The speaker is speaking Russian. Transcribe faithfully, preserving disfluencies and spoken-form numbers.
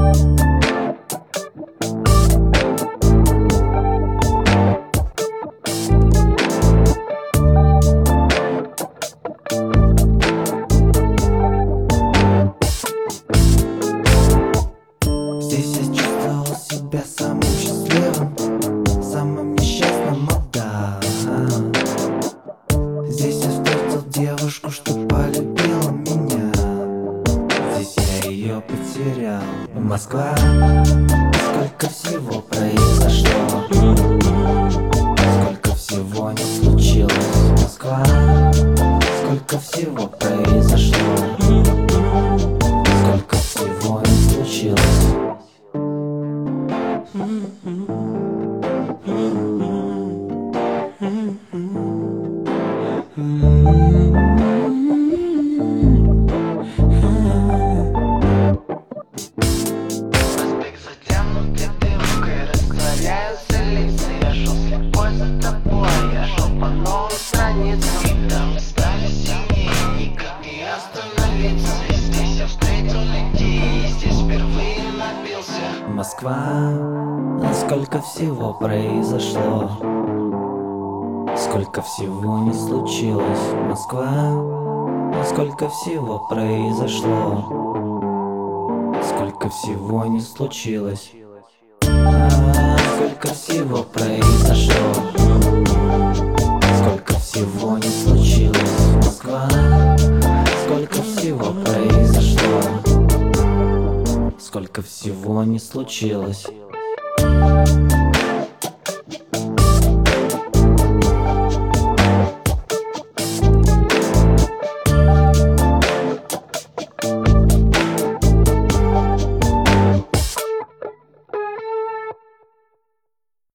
Здесь я чувствовал себя самым счастливым, самым несчастным, о да. Здесь я встретил девушку, что полюбила меня. Здесь я ее потерял. Москва, сколько всего произошло, сколько всего не случилось. Москва, сколько всего произошло, сколько всего не случилось. Проспект затянутый дымкой, растворяются лица. Я шел слепой за тобой, я шел по новым страницам. Там стали сильнее, никак не остановиться. И здесь я встретил людей, и здесь впервые напился. Москва, сколько всего произошло, сколько всего не случилось. Москва, сколько всего произошло, сколько всего не случилось. А, сколько всего произошло, сколько всего не случилось. Москва, сколько всего произошло, сколько всего не случилось.